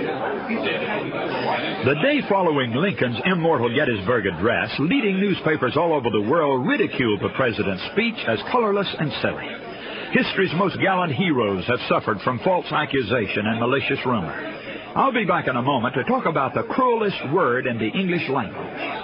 The day following Lincoln's immortal Gettysburg Address, leading newspapers all over the world ridiculed the president's speech as colorless and silly. History's most gallant heroes have suffered from false accusation and malicious rumor. I'll be back in a moment to talk about the cruelest word in the English language.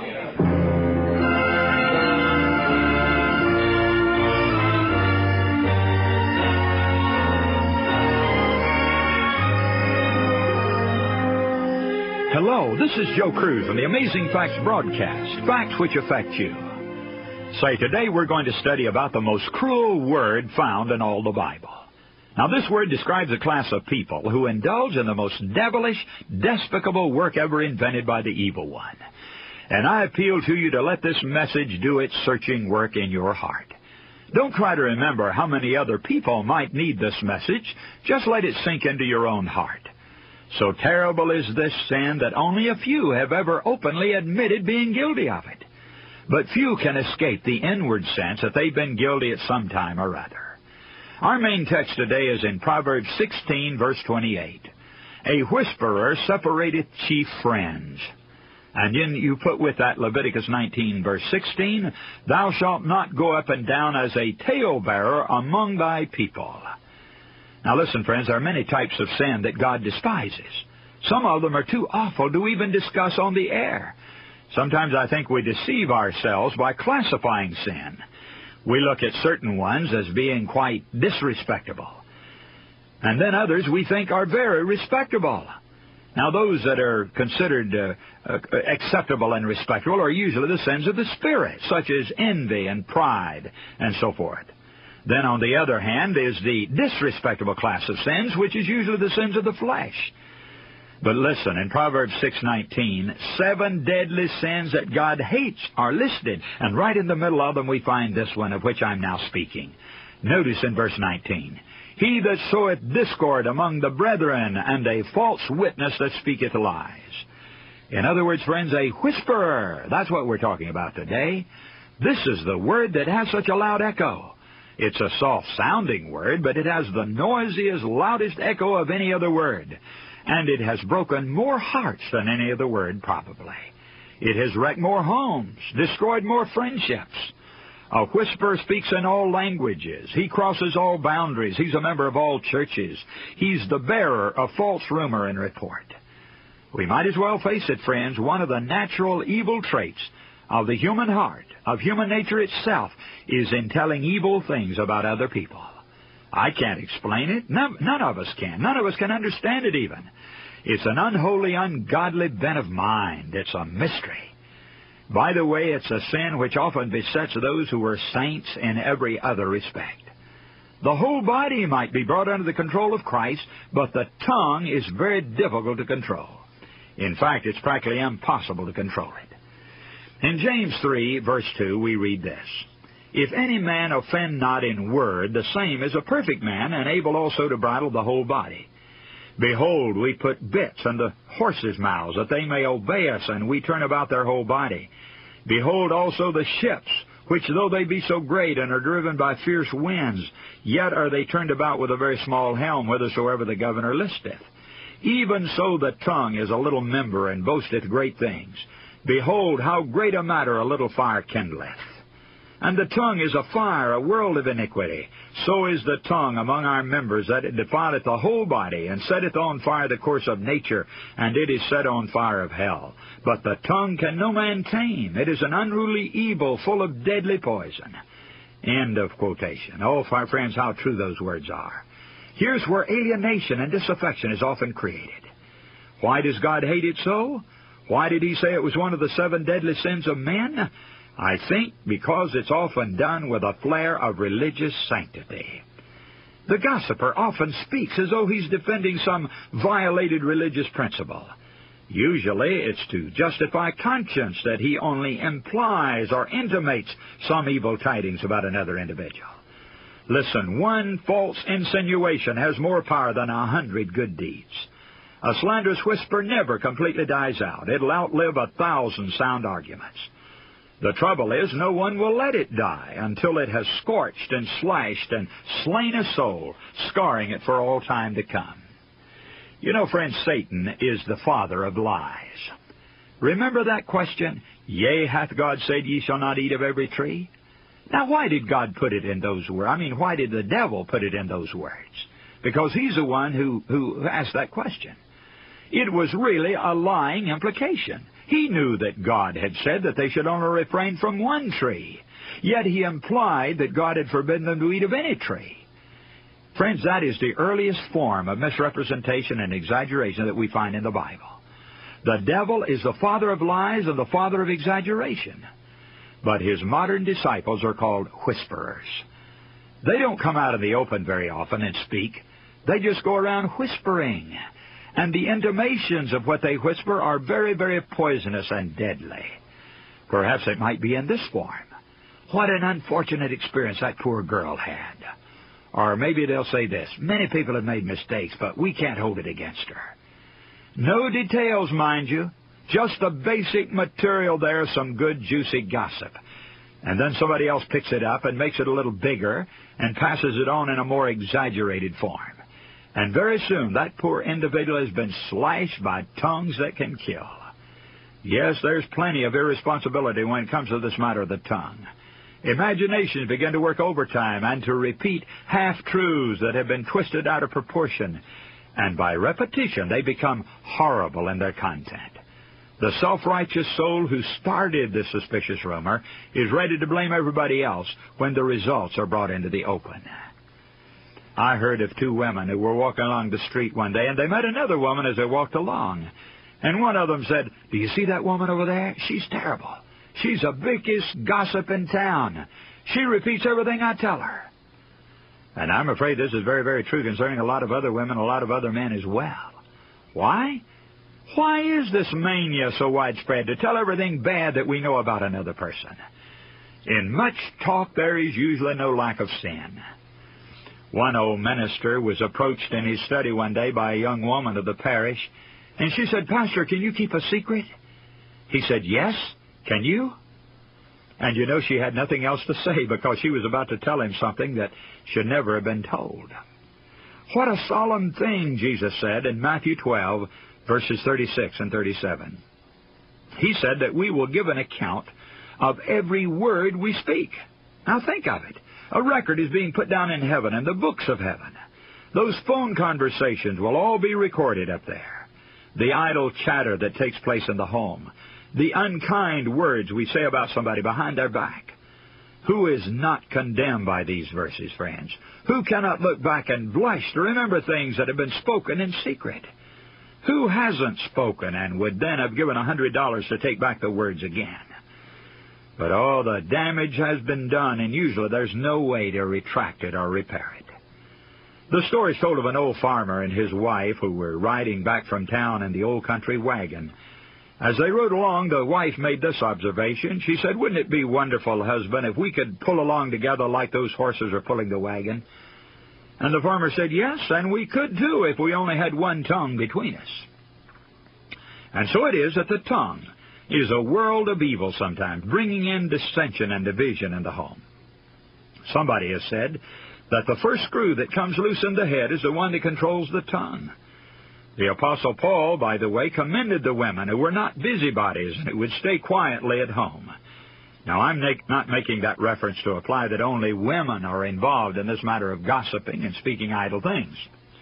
Hello, this is Joe Cruz on the Amazing Facts broadcast, facts which affect you. Say, today we're going to study about the most cruel word found in all the Bible. Now, this word describes a class of people who indulge in the most devilish, despicable work ever invented by the evil one. And I appeal to you to let this message do its searching work in your heart. Don't try to remember how many other people might need this message. Just let it sink into your own heart. So terrible is this sin that only a few have ever openly admitted being guilty of it. But few can escape the inward sense that they've been guilty at some time or other. Our main text today is in Proverbs 16, verse 28. A whisperer separateth chief friends. And then you put with that Leviticus 19, verse 16, Thou shalt not go up and down as a talebearer among thy people. Now listen, friends, there are many types of sin that God despises. Some of them are too awful to even discuss on the air. Sometimes I think we deceive ourselves by classifying sin. We look at certain ones as being quite disrespectable. And then others we think are very respectable. Now those that are considered acceptable and respectable are usually the sins of the spirit, such as envy and pride and so forth. Then, on the other hand, is the disrespectable class of sins, which is usually the sins of the flesh. But listen, in Proverbs 6:19, 7 deadly sins that God hates are listed, and right in the middle of them we find this one of which I'm now speaking. Notice in verse 19, He that soweth discord among the brethren, and a false witness that speaketh lies. In other words, friends, a whisperer. That's what we're talking about today. This is the word that has such a loud echo. It's a soft-sounding word, but it has the noisiest, loudest echo of any other word. And it has broken more hearts than any other word, probably. It has wrecked more homes, destroyed more friendships. A whisperer speaks in all languages. He crosses all boundaries. He's a member of all churches. He's the bearer of false rumor and report. We might as well face it, friends, one of the natural evil traits of the human heart, of human nature itself, is in telling evil things about other people. I can't explain it. None of us can. None of us can understand it even. It's an unholy, ungodly bent of mind. It's a mystery. By the way, it's a sin which often besets those who are saints in every other respect. The whole body might be brought under the control of Christ, but the tongue is very difficult to control. In fact, it's practically impossible to control it. In James 3, verse 2, we read this, If any man offend not in word, the same is a perfect man, and able also to bridle the whole body. Behold, we put bits unto horses' mouths, that they may obey us, and we turn about their whole body. Behold also the ships, which though they be so great, and are driven by fierce winds, yet are they turned about with a very small helm, whithersoever the governor listeth. Even so the tongue is a little member, and boasteth great things. Behold, how great a matter a little fire kindleth. And the tongue is a fire, a world of iniquity. So is the tongue among our members, that it defileth the whole body, and setteth on fire the course of nature, and it is set on fire of hell. But the tongue can no man tame. It is an unruly evil, full of deadly poison. End of quotation. Oh, friends, how true those words are. Here's where alienation and disaffection is often created. Why does God hate it so? Why did He say it was one of the 7 deadly sins of men? I think because it's often done with a flare of religious sanctity. The gossiper often speaks as though he's defending some violated religious principle. Usually it's to justify conscience that he only implies or intimates some evil tidings about another individual. Listen, one false insinuation has more power than 100 good deeds. A slanderous whisper never completely dies out. It'll outlive 1,000 sound arguments. The trouble is, no one will let it die until it has scorched and slashed and slain a soul, scarring it for all time to come. You know, friends, Satan is the father of lies. Remember that question, "Yea, hath God said, ye shall not eat of every tree?" Now, why did God put it in those words? I mean, why did the devil put it in those words? Because he's the one who asked that question. It was really a lying implication. He knew that God had said that they should only refrain from one tree. Yet he implied that God had forbidden them to eat of any tree. Friends, that is the earliest form of misrepresentation and exaggeration that we find in the Bible. The devil is the father of lies and the father of exaggeration. But his modern disciples are called whisperers. They don't come out in the open very often and speak. They just go around whispering. And the intimations of what they whisper are very, very poisonous and deadly. Perhaps it might be in this form. What an unfortunate experience that poor girl had. Or maybe they'll say this, many people have made mistakes, but we can't hold it against her. No details, mind you. Just the basic material there, some good, juicy gossip. And then somebody else picks it up and makes it a little bigger and passes it on in a more exaggerated form. And very soon, that poor individual has been slashed by tongues that can kill. Yes, there's plenty of irresponsibility when it comes to this matter of the tongue. Imaginations begin to work overtime and to repeat half-truths that have been twisted out of proportion. And by repetition, they become horrible in their content. The self-righteous soul who started this suspicious rumor is ready to blame everybody else when the results are brought into the open. I heard of two women who were walking along the street one day, and they met another woman as they walked along. And one of them said, "Do you see that woman over there? She's terrible. She's the biggest gossip in town. She repeats everything I tell her." And I'm afraid this is very, very true concerning a lot of other women, a lot of other men as well. Why? Why is this mania so widespread to tell everything bad that we know about another person? In much talk, there is usually no lack of sin. One old minister was approached in his study one day by a young woman of the parish, and she said, "Pastor, can you keep a secret?" He said, "Yes, can you?" And you know she had nothing else to say because she was about to tell him something that should never have been told. What a solemn thing, Jesus said in Matthew 12, verses 36 and 37. He said that we will give an account of every word we speak. Now think of it. A record is being put down in heaven, in the books of heaven. Those phone conversations will all be recorded up there. The idle chatter that takes place in the home. The unkind words we say about somebody behind their back. Who is not condemned by these verses, friends? Who cannot look back and blush to remember things that have been spoken in secret? Who hasn't spoken and would then have given $100 to take back the words again? But all the damage has been done, and usually there's no way to retract it or repair it. The story is told of an old farmer and his wife who were riding back from town in the old country wagon. As they rode along, the wife made this observation. She said, "Wouldn't it be wonderful, husband, if we could pull along together like those horses are pulling the wagon?" And the farmer said, "Yes, and we could too if we only had one tongue between us." And so it is that the tongue is a world of evil sometimes, bringing in dissension and division in the home. Somebody has said that the first screw that comes loose in the head is the one that controls the tongue. The Apostle Paul, by the way, commended the women who were not busybodies and who would stay quietly at home. Now, I'm not making that reference to apply that only women are involved in this matter of gossiping and speaking idle things.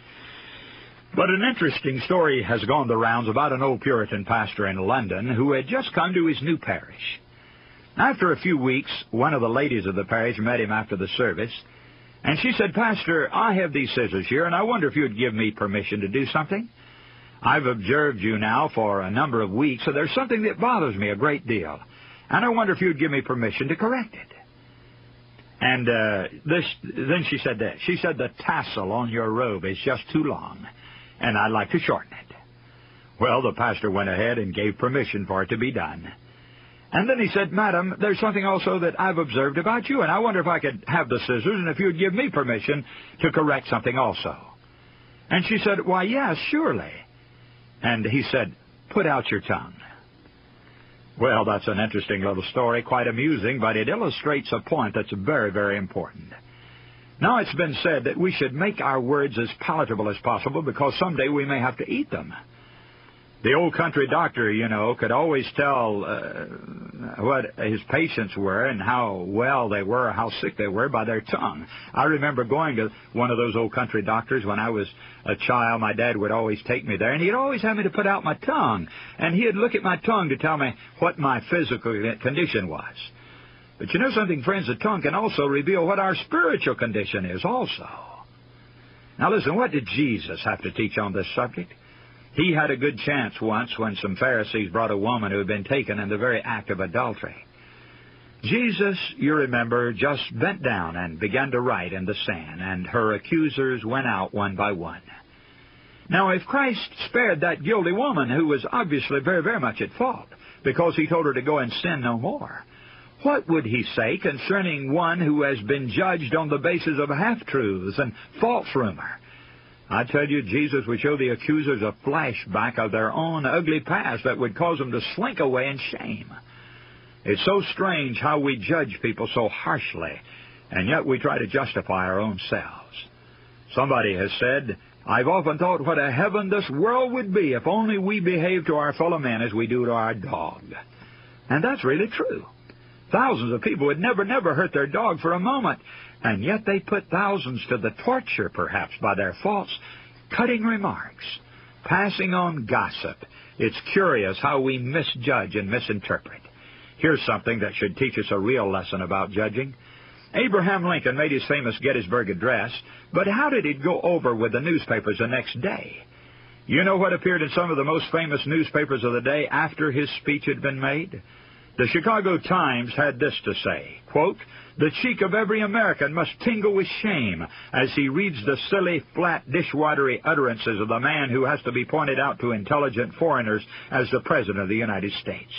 But an interesting story has gone the rounds about an old Puritan pastor in London who had just come to his new parish. After a few weeks, one of the ladies of the parish met him after the service, and she said, "Pastor, I have these scissors here, and I wonder if you'd give me permission to do something. I've observed you now for a number of weeks, so there's something that bothers me a great deal, and I wonder if you'd give me permission to correct it." And then she said this. She said, "The tassel on your robe is just too long, and I'd like to shorten it." Well, the pastor went ahead and gave permission for it to be done. And then he said, "Madam, there's something also that I've observed about you, and I wonder if I could have the scissors and if you'd give me permission to correct something also." And she said, "Why, yes, surely." And he said, "Put out your tongue." Well, that's an interesting little story, quite amusing, but it illustrates a point that's very, very important. Now, it's been said that we should make our words as palatable as possible because someday we may have to eat them. The old country doctor, could always tell what his patients were and how well they were or how sick they were by their tongue. I remember going to one of those old country doctors when I was a child. My dad would always take me there, and he'd always have me to put out my tongue. And he'd look at my tongue to tell me what my physical condition was. But you know something, friends? The tongue can also reveal what our spiritual condition is also. Now listen, what did Jesus have to teach on this subject? He had a good chance once when some Pharisees brought a woman who had been taken in the very act of adultery. Jesus, you remember, just bent down and began to write in the sand, and her accusers went out one by one. Now, if Christ spared that guilty woman, who was obviously very, very much at fault, because he told her to go and sin no more, what would he say concerning one who has been judged on the basis of half-truths and false rumor? I tell you, Jesus would show the accusers a flashback of their own ugly past that would cause them to slink away in shame. It's so strange how we judge people so harshly, and yet we try to justify our own selves. Somebody has said, I've often thought what a heaven this world would be if only we behaved to our fellow men as we do to our dog. And that's really true. Thousands of people would never hurt their dog for a moment, and yet they put thousands to the torture, perhaps, by their false, cutting remarks, passing on gossip. It's curious how we misjudge and misinterpret. Here's something that should teach us a real lesson about judging. Abraham Lincoln made his famous Gettysburg Address, but how did it go over with the newspapers the next day? You know what appeared in some of the most famous newspapers of the day after his speech had been made? The Chicago Times had this to say, quote, "The cheek of every American must tingle with shame as he reads the silly, flat, dishwatery utterances of the man who has to be pointed out to intelligent foreigners as the President of the United States."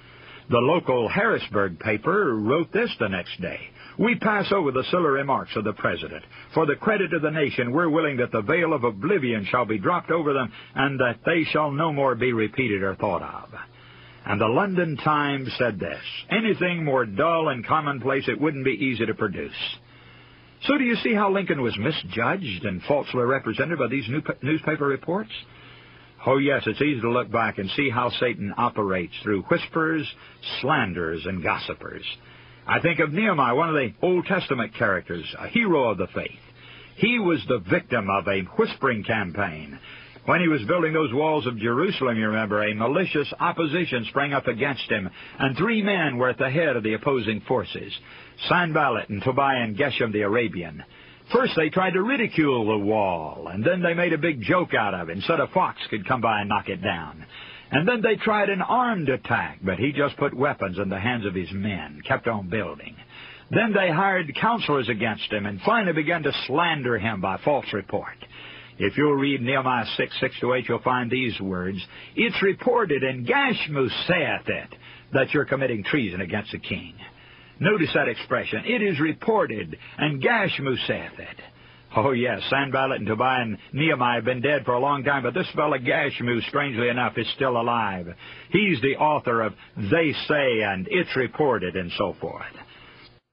The local Harrisburg paper wrote this the next day, "We pass over the silly remarks of the President. For the credit of the nation, we're willing that the veil of oblivion shall be dropped over them and that they shall no more be repeated or thought of." And the London Times said this, "Anything more dull and commonplace it wouldn't be easy to produce." So do you see how Lincoln was misjudged and falsely represented by these newspaper reports? Oh, yes, it's easy to look back and see how Satan operates through whisperers, slanderers, and gossipers. I think of Nehemiah, one of the Old Testament characters, a hero of the faith. He was the victim of a whispering campaign. When he was building those walls of Jerusalem, you remember, a malicious opposition sprang up against him, and 3 men were at the head of the opposing forces, Sanballat and Tobiah and Geshem the Arabian. First they tried to ridicule the wall, and then they made a big joke out of it and said a fox could come by and knock it down. And then they tried an armed attack, but he just put weapons in the hands of his men, kept on building. Then they hired counselors against him and finally began to slander him by false report. If you'll read Nehemiah 6:6-8, you'll find these words, "It's reported, and Gashmu saith it, that you're committing treason against the king." Notice that expression. It is reported, and Gashmu saith it. Oh, yes, Sanballat and Tobiah and Nehemiah have been dead for a long time, but this fellow Gashmu, strangely enough, is still alive. He's the author of "They Say" and "It's Reported" and so forth.